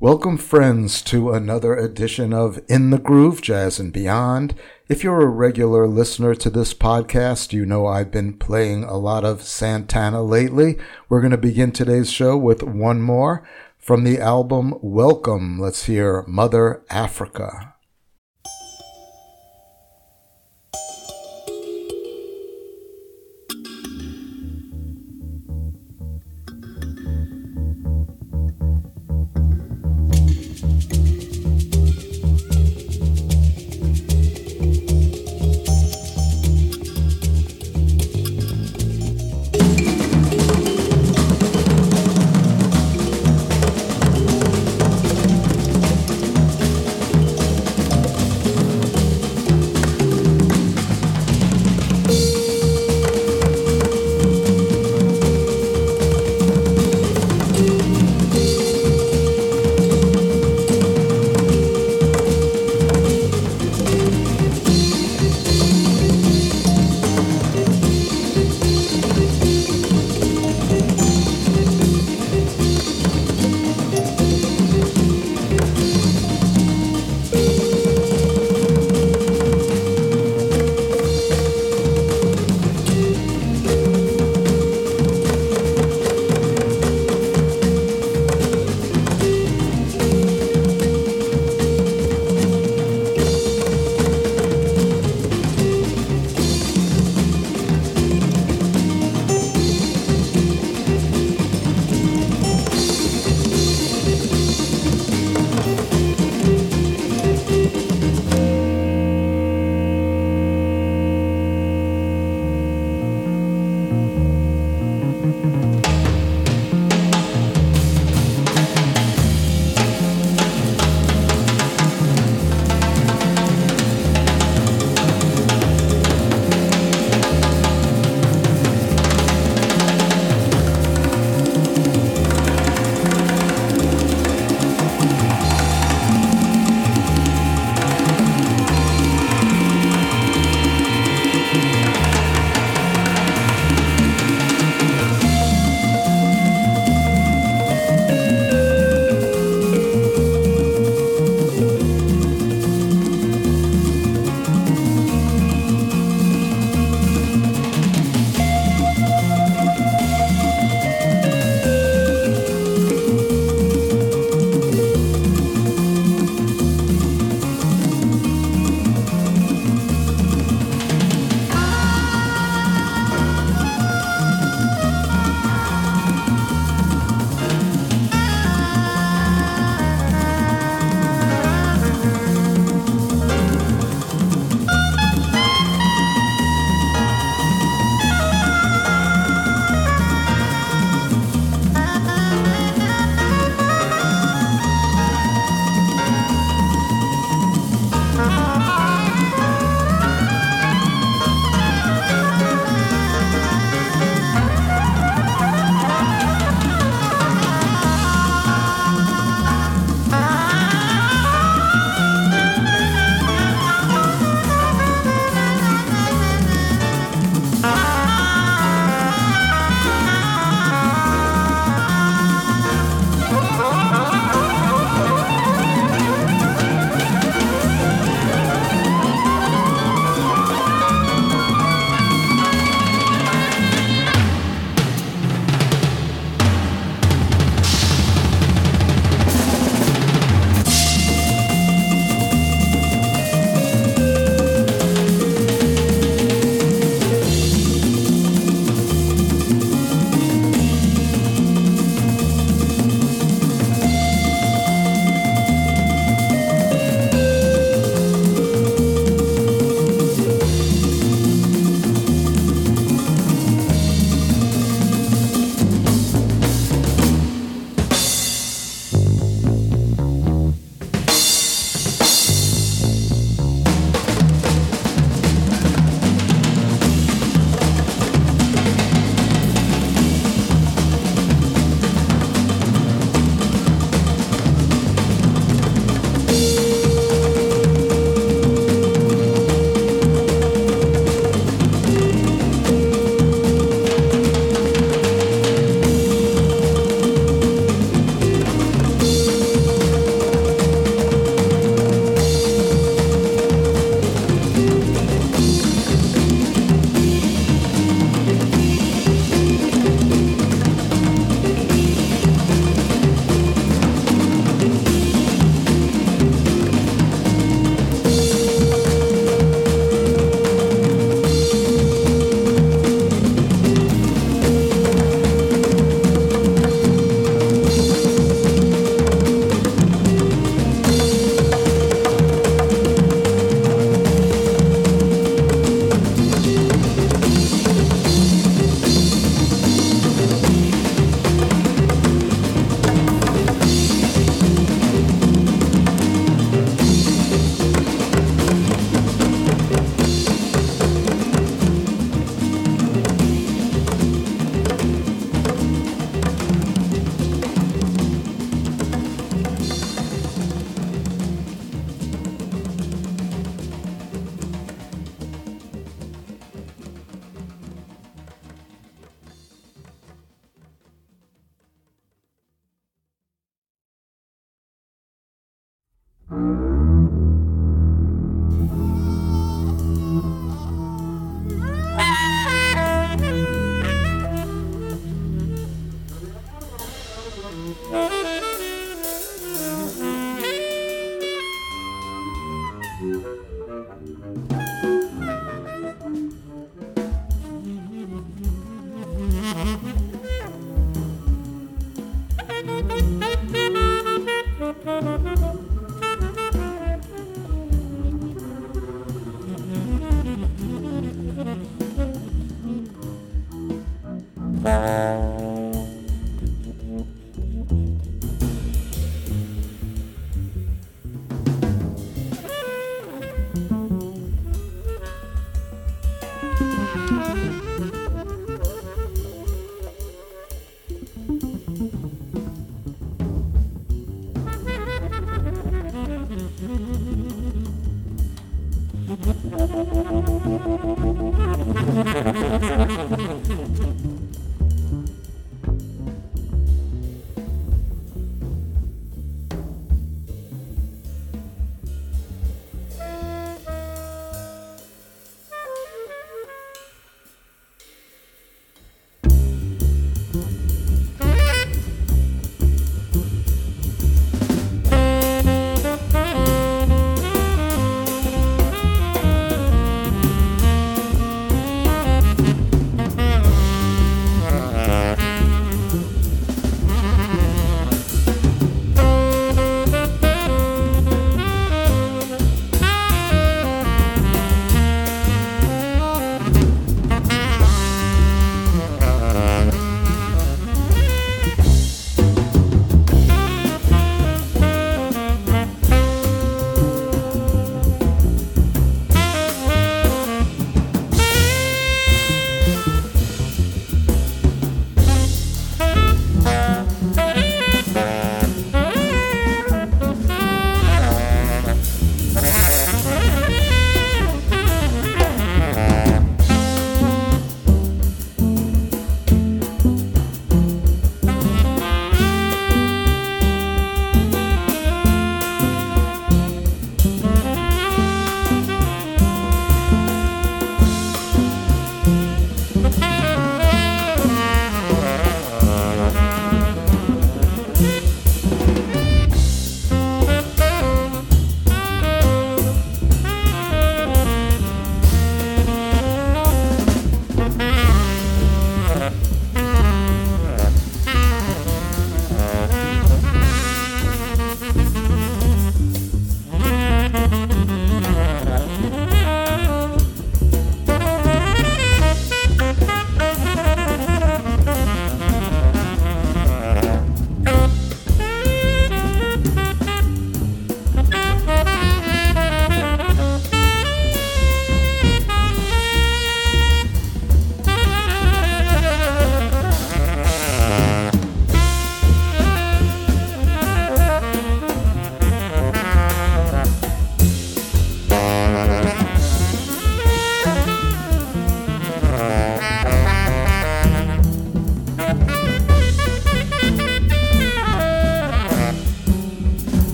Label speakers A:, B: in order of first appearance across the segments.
A: Welcome, friends, to another edition of In the Groove, Jazz and Beyond. If you're a regular listener to this podcast, you know I've been playing a lot of Santana lately. We're going to begin today's show with one more from the album Welcome. Let's hear Mother Africa.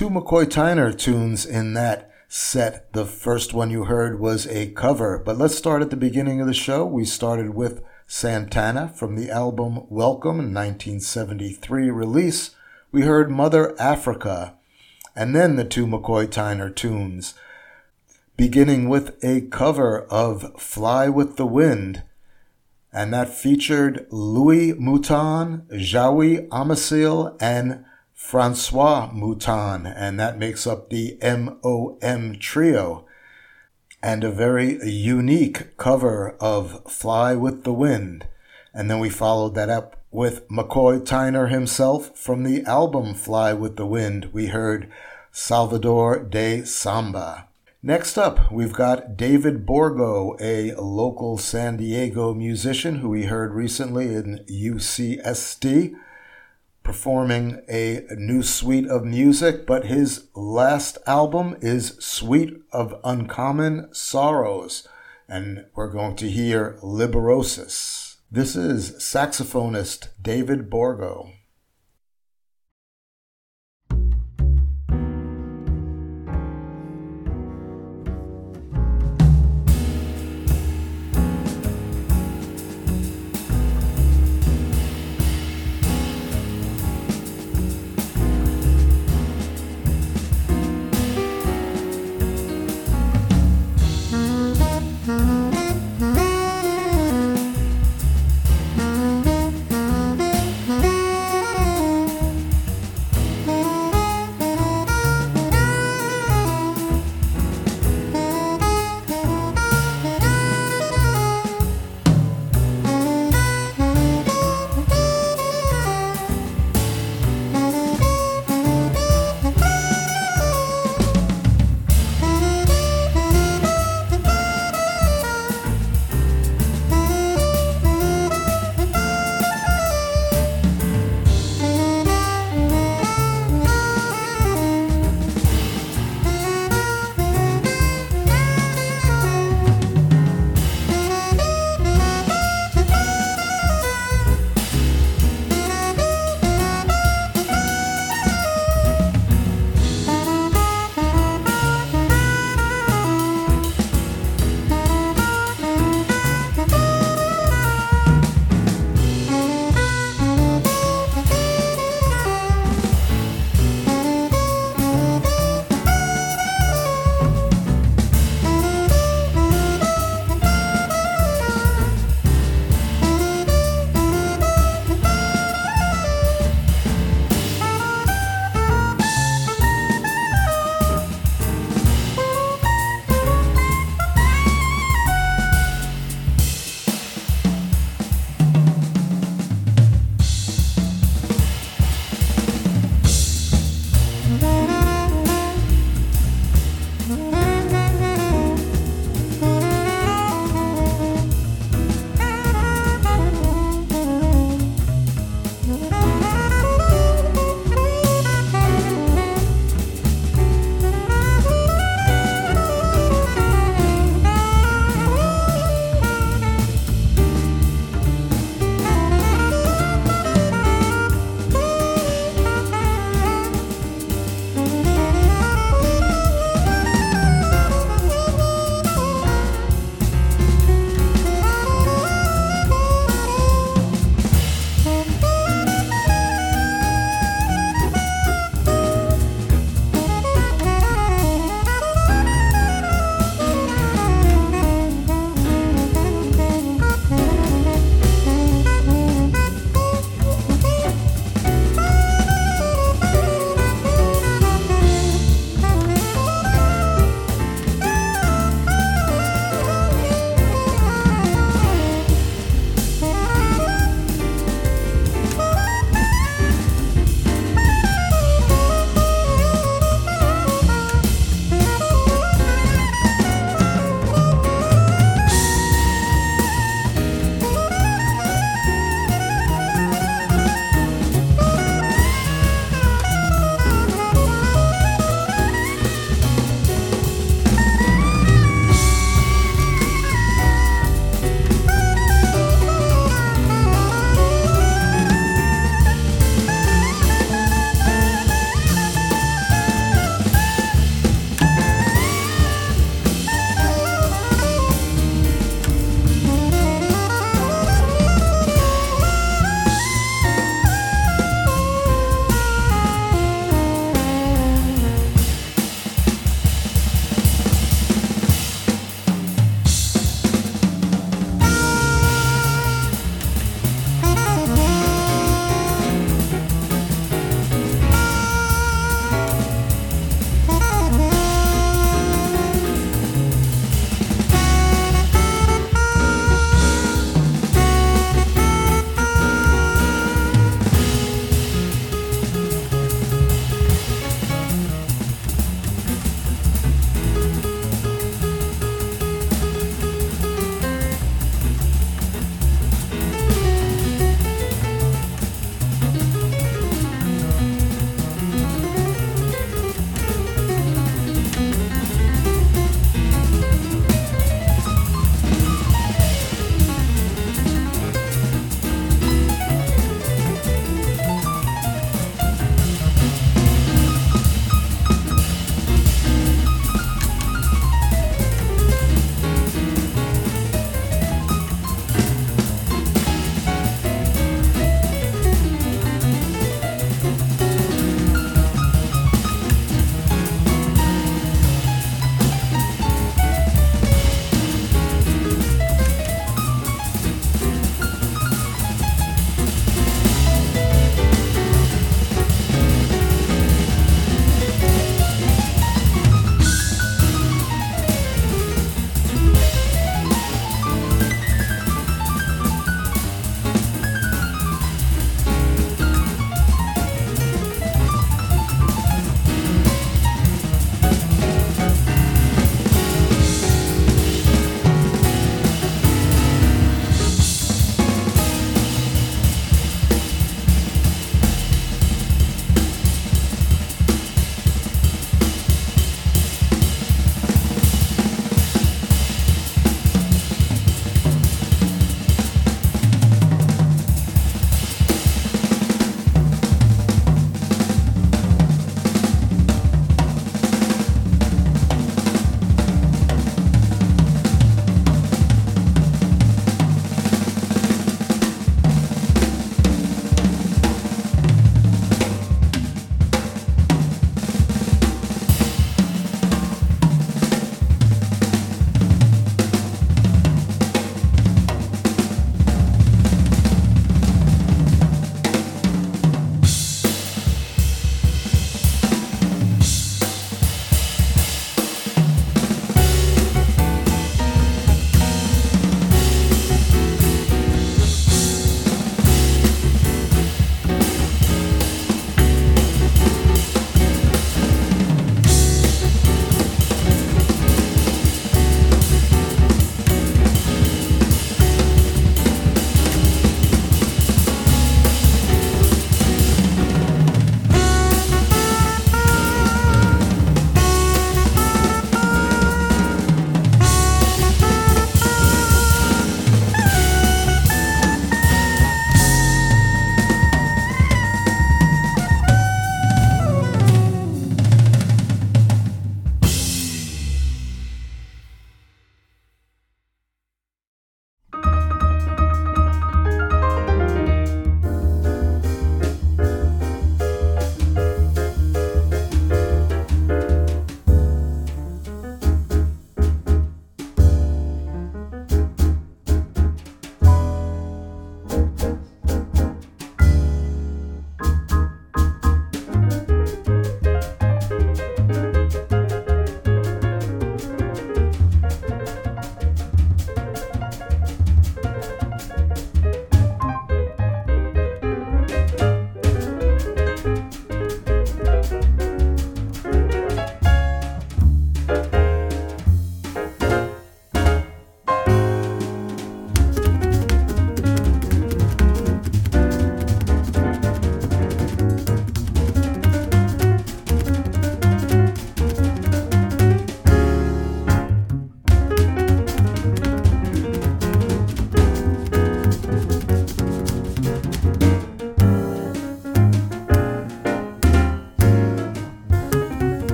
A: two McCoy Tyner tunes in that set. The first one you heard was a cover, but let's start at the beginning of the show. We started with Santana from the album Welcome, 1973 release. We heard Mother Africa, and then the two McCoy Tyner tunes, beginning with a cover of Fly with the Wind, and that featured Louis Mouton, Jaoui Amasil, and Francois Mouton, and that makes up the MOM trio. And a very unique cover of Fly with the Wind. And then we followed that up with McCoy Tyner himself from the album Fly with the Wind. We heard Salvador de Samba. Next up, we've got David Borgo, a local San Diego musician who we heard recently in UCSD, performing a new suite of music, but his last album is Suite of Uncommon Sorrows, and we're going to hear Liberosis. This is saxophonist David Borgo.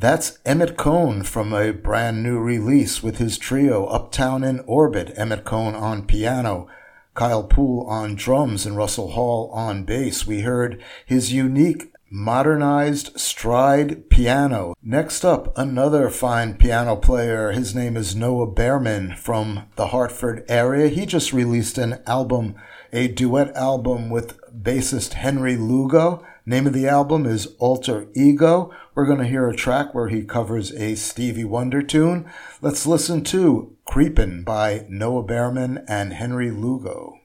A: That's Emmett Cohn from a brand new release with his trio Uptown in Orbit, Emmett Cohn on piano, Kyle Poole on drums, and Russell Hall on bass. We heard his unique modernized stride piano. Next up, another fine piano player. His name is Noah Behrman from the Hartford area. He just released an album, a duet album with bassist Henry Lugo. Name of the album is Alter Ego. We're going to hear a track where he covers a Stevie Wonder tune. Let's listen to Creepin' by Noah Behrman and Henry Lugo.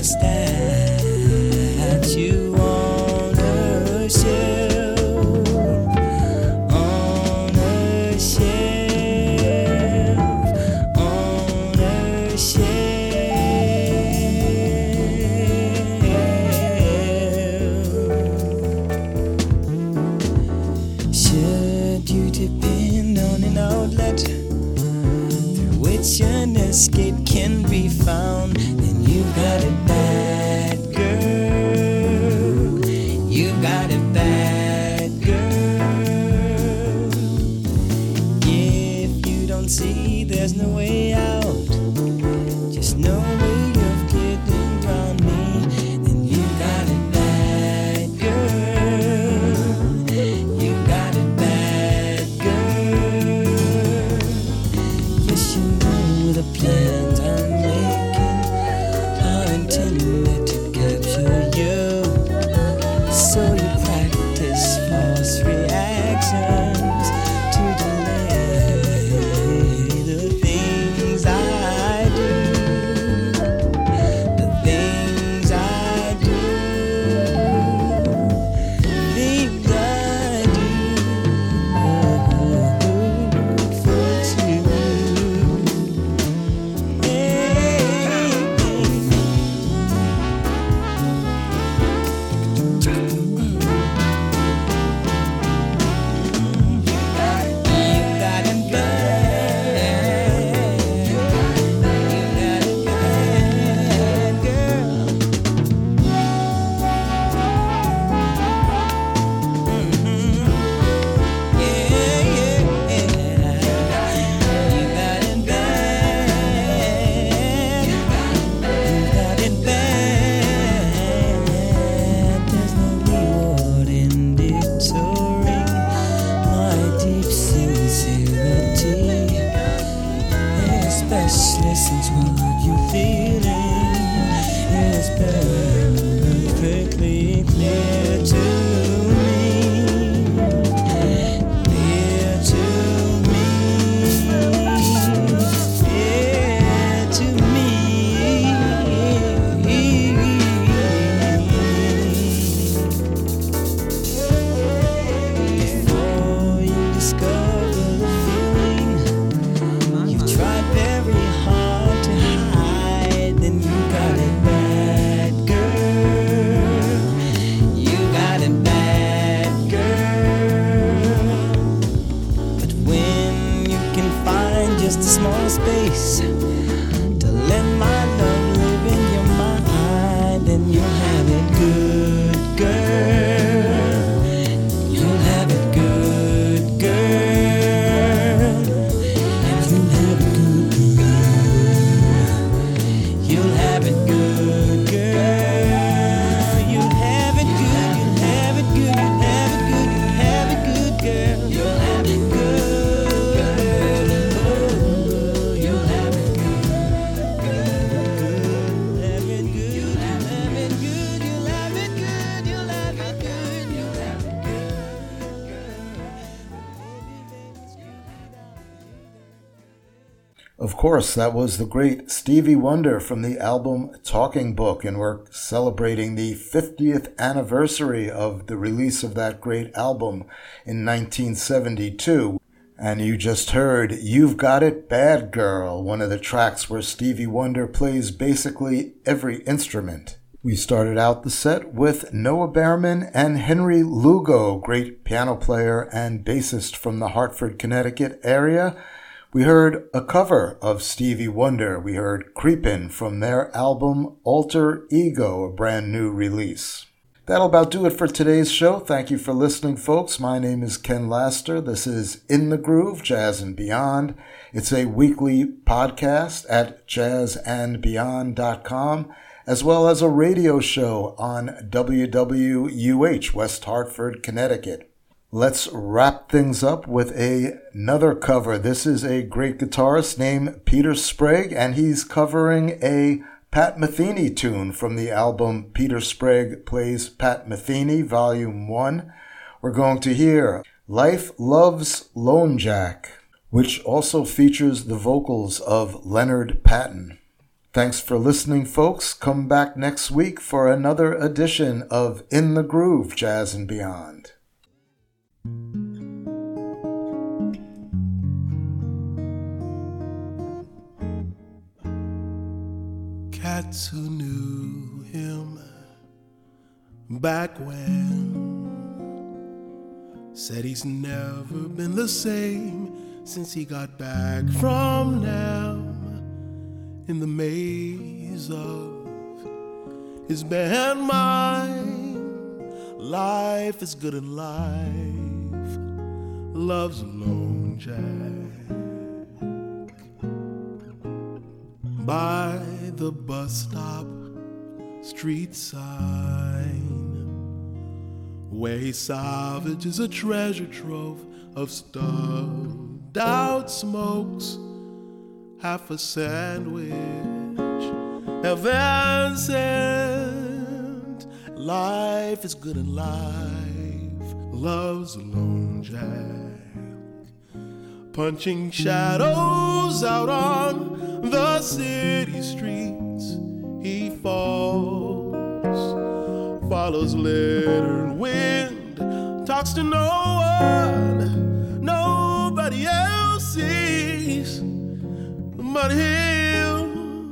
B: statue on a shelf, on a shelf, on a shelf. Should you depend on an outlet through which an escape can be found, then you got it bad, girl. You got it bad, girl. If you don't see there's no way out, just no way of getting around me, then you got it bad, girl. You got it bad, girl. Yes, you know the plans I'm making are intended to capture you, so you practice false reactions to delay the things I do, the things I do, things I do for you. Especially since what you're feeling is perfectly clear to me, clear to me, clear to me. Before you discover the feeling you've tried very hard to hide, then you got it bad, girl. You got it bad, girl. But when you can find just a small space to let my love live in your mind, then you'll have it good, girl. You'll have it good, girl. And you'll have it good, girl. You'll have it good, girl. You'll have it good, you'll have it good, you'll have it good, you'll have it good, girl. You'll have it good, you'll have it good, you'll have it good, you'll have it good, you'll have it good, you'll have it good, you'll have it good,
A: Of course, that was the great Stevie Wonder from the album Talking Book, and we're celebrating the 50th anniversary of the release of that great album in 1972. And you just heard You've Got It Bad Girl, one of the tracks where Stevie Wonder plays basically every instrument. We started out the set with Noah Behrman and Henry Lugo, great piano player and bassist from the Hartford, Connecticut area. We heard a cover of Stevie Wonder. We heard Creepin' from their album Alter Ego, a brand new release. That'll about do it for today's show. Thank you for listening, folks. My name is Ken Laster. This is In the Groove, Jazz and Beyond. It's a weekly podcast at jazzandbeyond.com, as well as a radio show on WWUH, West Hartford, Connecticut. Let's wrap things up with another cover. This is a great guitarist named Peter Sprague, and he's covering a Pat Metheny tune from the album Peter Sprague Plays Pat Metheny, Volume 1. We're going to hear Life Loves Lone Jack, which also features the vocals of Leonard Patton. Thanks for listening, folks. Come back next week for another edition of In the Groove, Jazz and Beyond.
C: Cats who knew him back when said he's never been the same since he got back from Nam in the maze of his band mind. Life is good and life loves Lone Jack. By the bus stop street sign, where he salvages a treasure trove of stuffed out smokes, half a sandwich, heaven sent. Life is good and life loves Lone Jack. Punching shadows out on the city streets, he falls, follows litter and wind, talks to no one, nobody else sees but him,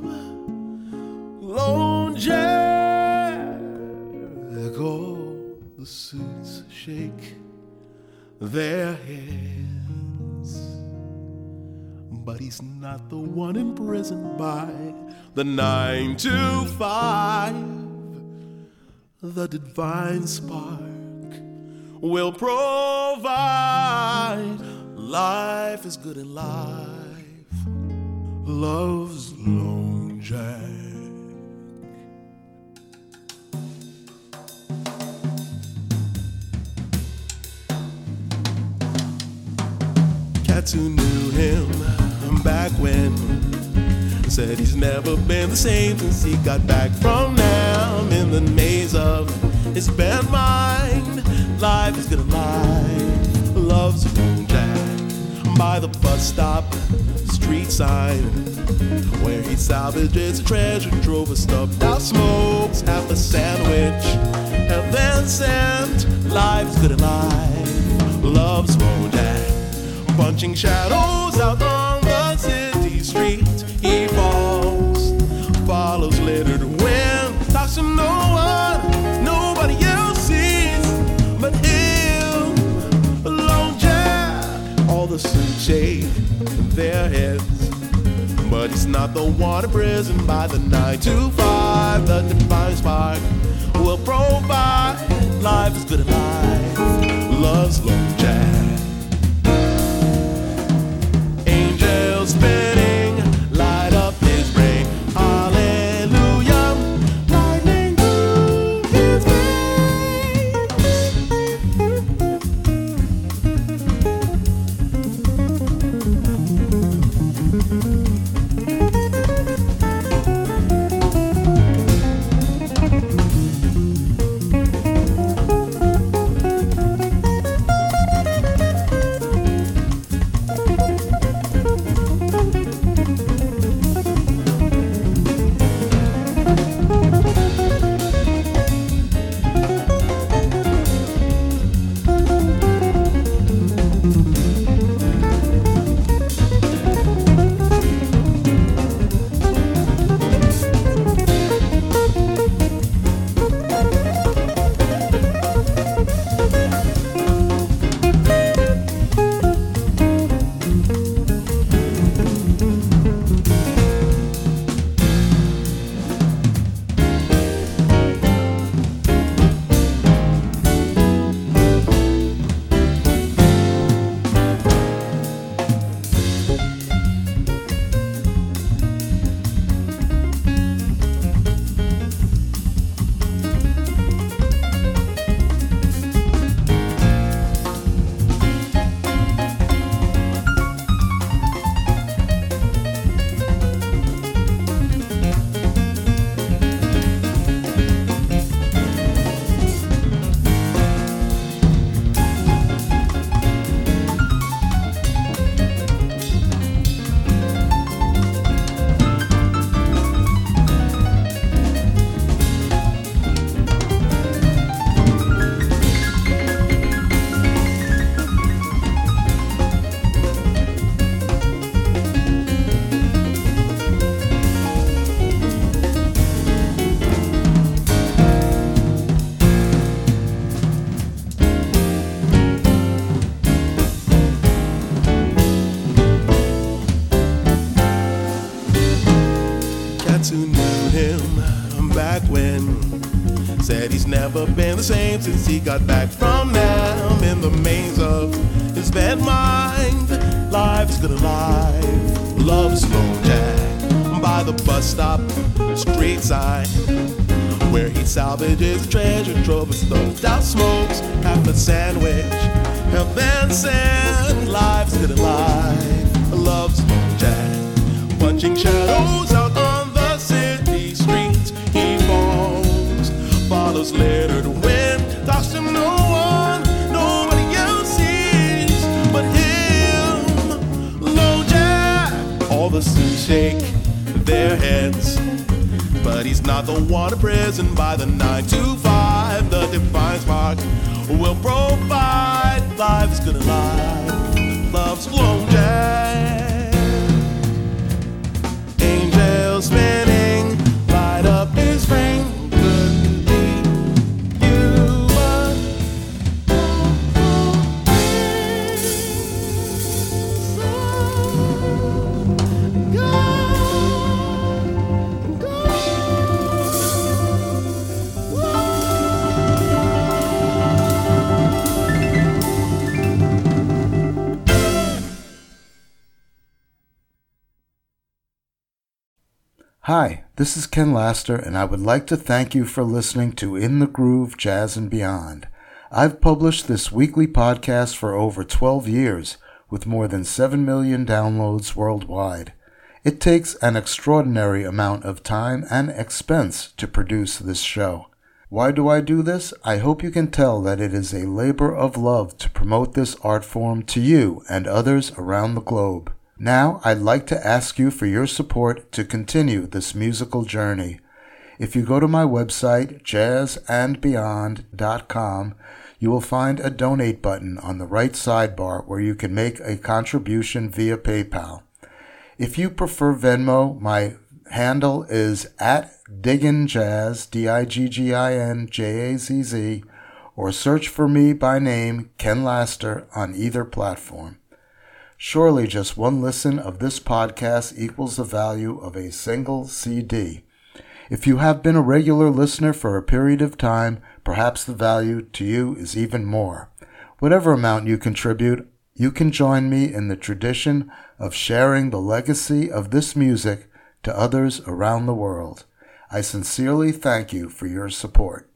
C: Lone Jack. All the suits shake their heads, but he's not the one imprisoned by the 9 to 5. The divine spark will provide. Life is good and life loves Lone Jack. Cats who knew him back when said he's never been the same since he got back from Nam in the maze of his band mind. Life is good and life loves Lone Jack. By the bus stop street sign, where he salvages a treasure trove of stuffed out smokes, half a sandwich, heaven sent. Life is good and life loves Lone Jack. Punching shadows out on the city street, he falls, follows littered wind, talks to no one, nobody else sees but him, Lone Jack. All the suits shake their heads, but he's not the one imprisoned by the 9 to 5. The divine spark will provide. Life is good and life loves Lone Jack. Spinning, light up his brain. Hallelujah, lightning through his friends who knew him back when said he's never been the same since he got back from Nam. In the maze of his bad mind, life's good alive, love's Lone Jack. By the bus stop, street side, where he salvages treasure trove of smoked out smokes, half a sandwich, and then said, life's good alive, love's Lone Jack. Punching shadows out on the city streets, he falls, follows littered wind, talks to no one, nobody else sees but him, Lone Jack. All the Sioux shake their heads, but he's not the one in prison by the 9 to 5. The Defiance Park will provide. Life's good alive, love's Lone Jack. Angels spinning, light up his ring. Could be you, but
A: Hi, this is Ken Laster, and I would like to thank you for listening to In the Groove, Jazz and Beyond. I've published this weekly podcast for over 12 years, with more than 7 million downloads worldwide. It takes an extraordinary amount of time and expense to produce this show. Why do I do this? I hope you can tell that it is a labor of love to promote this art form to you and others around the globe. Now, I'd like to ask you for your support to continue this musical journey. If you go to my website, jazzandbeyond.com, you will find a donate button on the right sidebar where you can make a contribution via PayPal. If you prefer Venmo, my handle is @DigginJazz, DIGGINJAZZ, or search for me by name, Ken Laster, on either platform. Surely just one listen of this podcast equals the value of a single CD. If you have been a regular listener for a period of time, perhaps the value to you is even more. Whatever amount you contribute, you can join me in the tradition of sharing the legacy of this music to others around the world. I sincerely thank you for your support.